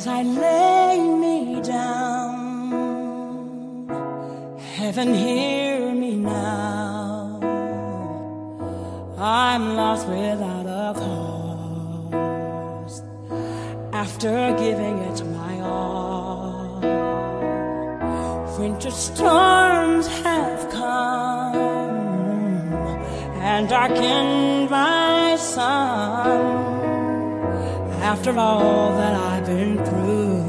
as I lay me down. Heaven, hear me now. I'm lost without a cause, after giving it my all. Winter storms have come and darkened my sun. After all that I've been through,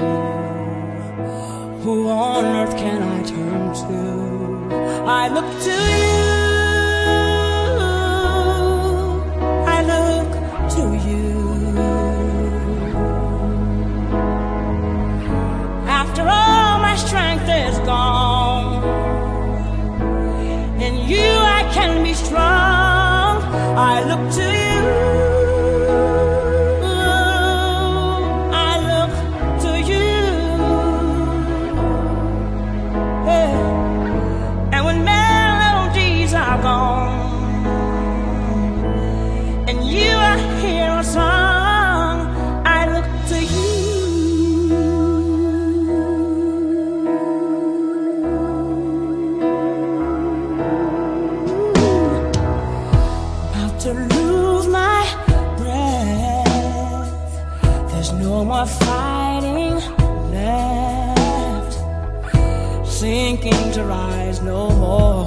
who on earth can I turn to? I look to you, I look to you. After all my strength is gone, in you I can be strong. I look to you. And you I hear a song, I look to you. About to lose my breath, there's no more fighting left, sinking to rise no more,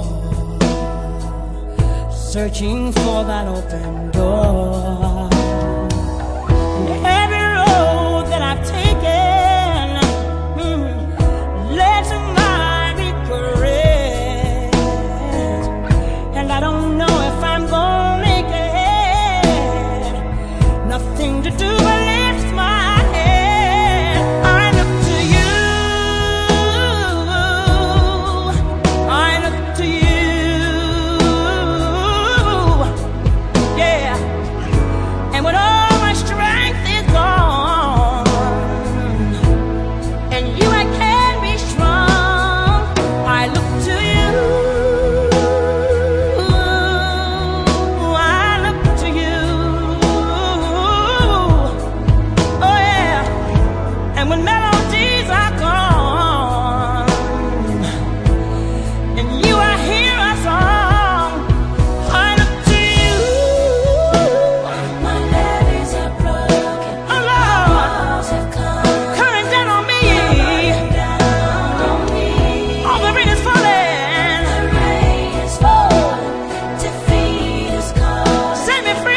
searching for that open door. And every road that I've taken led to my regret, and I don't know if I'm gonna make it. Nothing to do but lift my head. I look to you, I look to you. When melodies are gone, and you I hear a song, I look to you. My levees are broken, oh Lord, walls have come, coming down on me, all the rain is falling, defeat is come, set me free.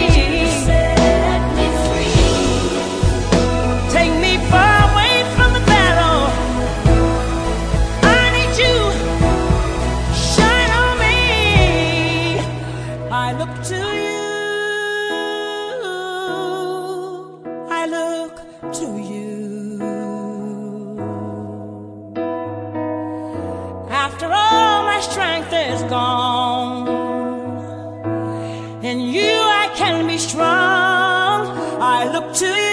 I look to you, I look to you. After all my strength is gone, in you I can be strong. I look to you.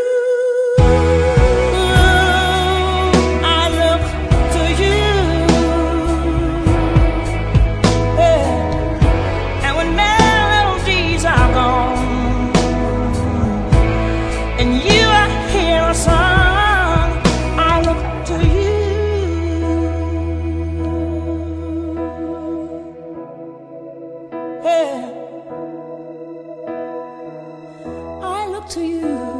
And you I hear a song, I look to you. Yeah, I look to you.